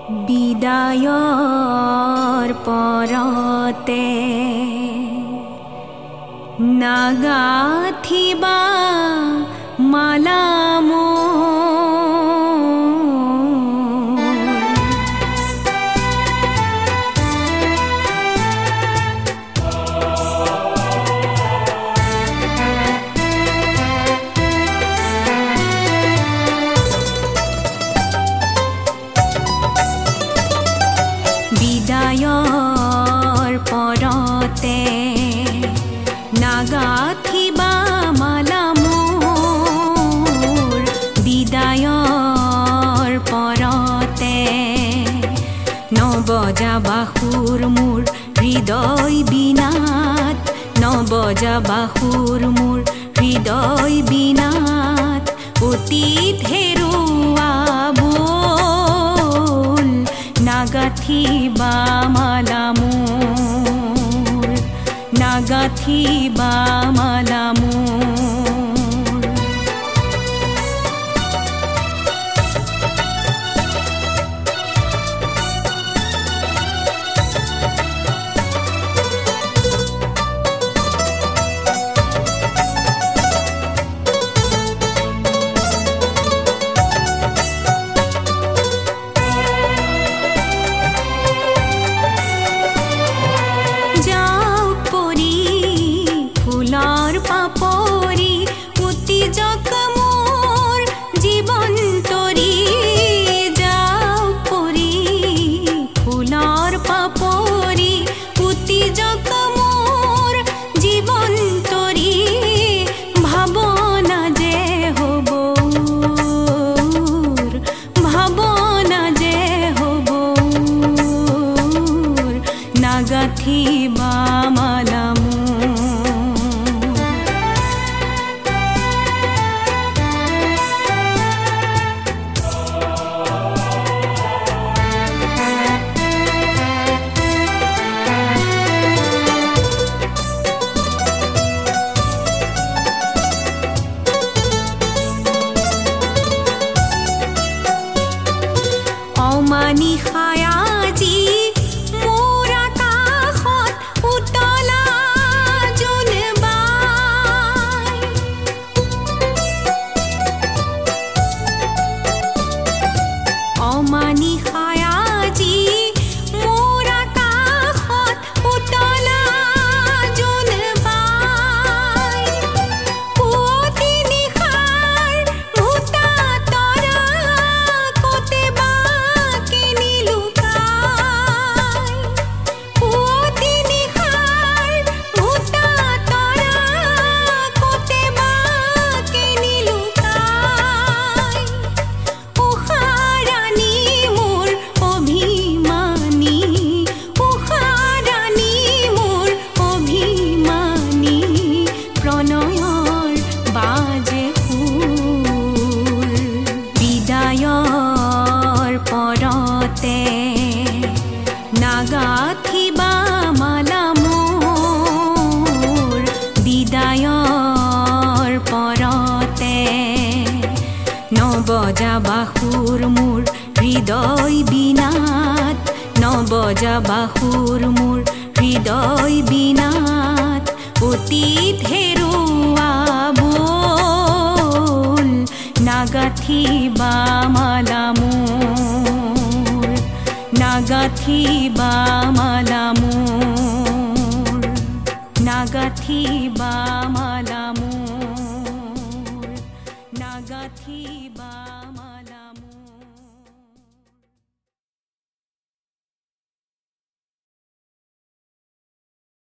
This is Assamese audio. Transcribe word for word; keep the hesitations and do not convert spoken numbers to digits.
বিদায়ৰ পৰতে নাগাথিবা মালা বিদায়ৰ পৰতে নাগাথিবা মালা মোৰ বিদায়ৰ পৰতে নবজাবা সুৰ মোৰ হৃদয় বিনাত নবজাবা সুৰ মোৰ হৃদয় বিনাত অতীত হেৰুৱা বল নাগাথিবা মালা মোৰ নাগাথিবা মালা মোৰ নাগাথিবা মালা অমানিশায় আজি মোৰ আকাশত উতলা জোনবাই অমানিশায় আজি মোৰ আকাশত উতলা জোনবাই পুৱতি নিশাৰ ভূতা তৰা কতে বা নাগাথিবা মালা মোৰ বিদায়ৰ পৰতে নবজাবা সুৰ মোৰ হৃদয় বিনাত নবজাবা সুৰ মোৰ হৃদয় বিনাত অতীত হেৰুৱা বল নাগাথিবা মালা মোৰ নাগাথিবা মালা মোৰ নাগাথিবা মালা